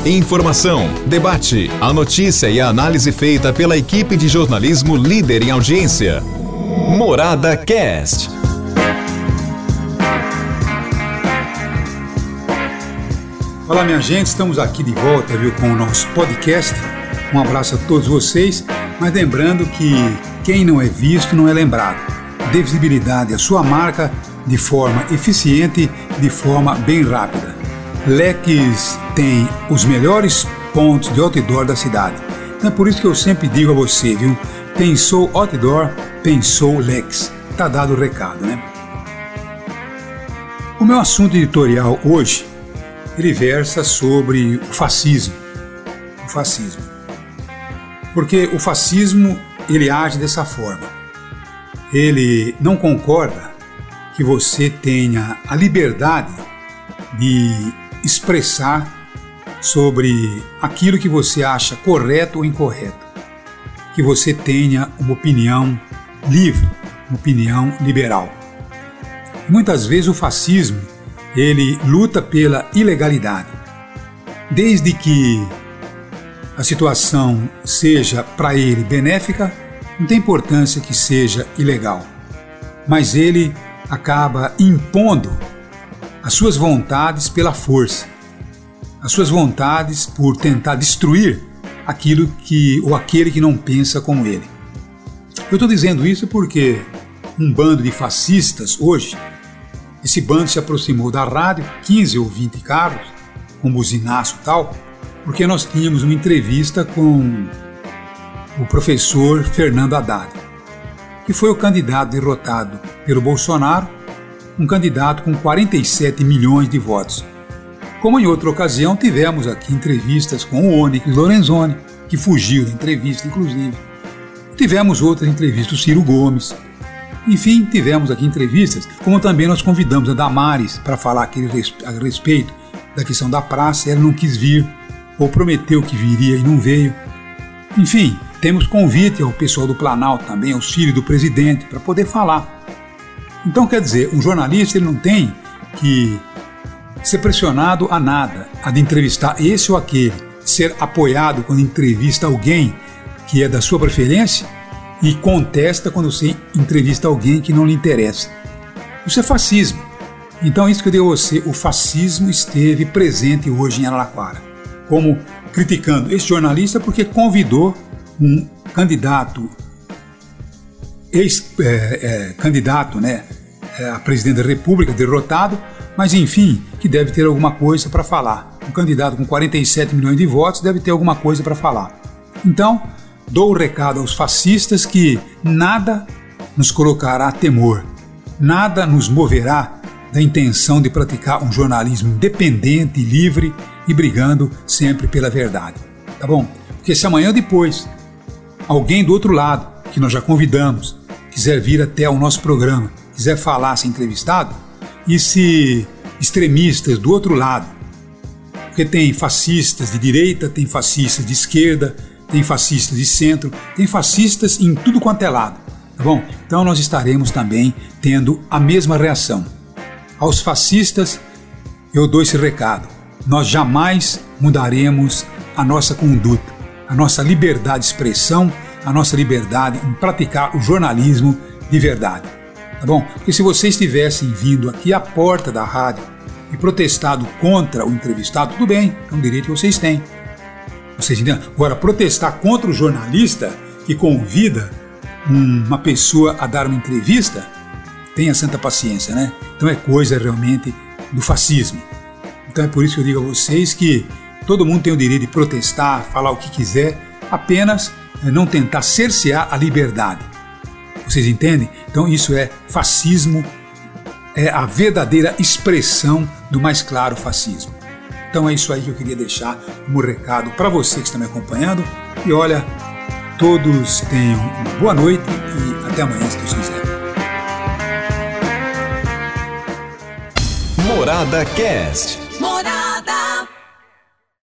Informação, debate, a notícia e a análise feita pela equipe de jornalismo líder em audiência. Morada Cast. Olá, minha gente, estamos aqui de volta, com o nosso podcast. Um abraço a todos vocês, mas lembrando que quem não é visto não é lembrado. Dê visibilidade à sua marca de forma eficiente, de forma bem rápida. Leques tem os melhores pontos de outdoor da cidade. Então é por isso que eu sempre digo a você, pensou outdoor, pensou Leques. Tá dado o recado, né? O meu assunto editorial hoje, ele versa sobre o fascismo. O fascismo. Porque o fascismo, ele age dessa forma. Ele não concorda que você tenha a liberdade de expressar sobre aquilo que você acha correto ou incorreto. Que você tenha uma opinião livre, uma opinião liberal. Muitas vezes o fascismo, ele luta pela ilegalidade. Desde que a situação seja para ele benéfica, não tem importância que seja ilegal. Mas ele acaba impondo as suas vontades pela força, as suas vontades por tentar destruir aquilo ou aquele que não pensa como ele. Eu estou dizendo isso porque um bando de fascistas hoje, esse bando se aproximou da rádio, 15 ou 20 carros, com buzinaço e tal, porque nós tínhamos uma entrevista com o professor Fernando Haddad, que foi o candidato derrotado pelo Bolsonaro, um candidato com 47 milhões de votos. Como em outra ocasião, tivemos aqui entrevistas com o Onyx Lorenzoni, que fugiu da entrevista, inclusive. Tivemos outras entrevistas do Ciro Gomes. Enfim, tivemos aqui entrevistas, como também nós convidamos a Damares para falar a respeito da questão da praça. Ela não quis vir, ou prometeu que viria e não veio. Enfim, temos convite ao pessoal do Planalto também, aos filhos do presidente, para poder falar. Então, quer dizer, um jornalista ele não tem que ser pressionado a nada, a de entrevistar esse ou aquele, ser apoiado quando entrevista alguém que é da sua preferência e contesta quando você entrevista alguém que não lhe interessa. Isso é fascismo. Então, isso que eu digo a você, o fascismo esteve presente hoje em Araraquara, como criticando esse jornalista porque convidou um candidato, ex-candidato, a presidente da República, derrotado, mas enfim, que deve ter alguma coisa para falar. Um candidato com 47 milhões de votos deve ter alguma coisa para falar. Então, dou o recado aos fascistas que nada nos colocará a temor, nada nos moverá da intenção de praticar um jornalismo independente, livre e brigando sempre pela verdade. Tá bom? Porque se amanhã ou depois alguém do outro lado, que nós já convidamos, quiser vir até o nosso programa, quiser falar, ser entrevistado, e se extremistas do outro lado, porque tem fascistas de direita, tem fascistas de esquerda, tem fascistas de centro, tem fascistas em tudo quanto é lado, tá bom? Então nós estaremos também tendo a mesma reação. Aos fascistas eu dou esse recado, nós jamais mudaremos a nossa conduta, a nossa liberdade de expressão, a nossa liberdade em praticar o jornalismo de verdade. Tá bom? Porque se vocês tivessem vindo aqui à porta da rádio e protestado contra o entrevistado, tudo bem, é um direito que vocês têm. Vocês entendem? Agora, protestar contra o jornalista que convida uma pessoa a dar uma entrevista, tenha santa paciência, né? Então é coisa realmente do fascismo. Então é por isso que eu digo a vocês que todo mundo tem o direito de protestar, falar o que quiser, apenas não tentar cercear a liberdade. Vocês entendem? Então isso é fascismo, é a verdadeira expressão do mais claro fascismo. Então é isso aí que eu queria deixar como recado para você que está me acompanhando. E olha, todos tenham uma boa noite e até amanhã, se Deus quiser. Morada Cast. Morada.